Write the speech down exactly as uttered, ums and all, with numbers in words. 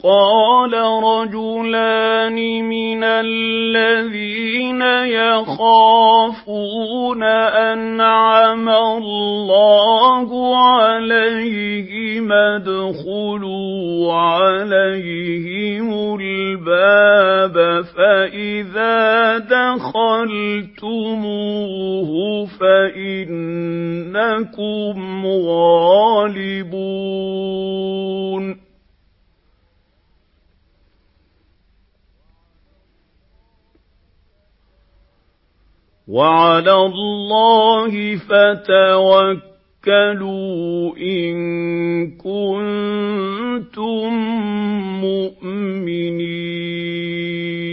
قال رجلان من الذين يخافون أنعم الله عليهم ادخلوا عليهم الباب فإذا دخلتموه فإنكم غالبون وعلى الله فتوكلوا إن كنتم مؤمنين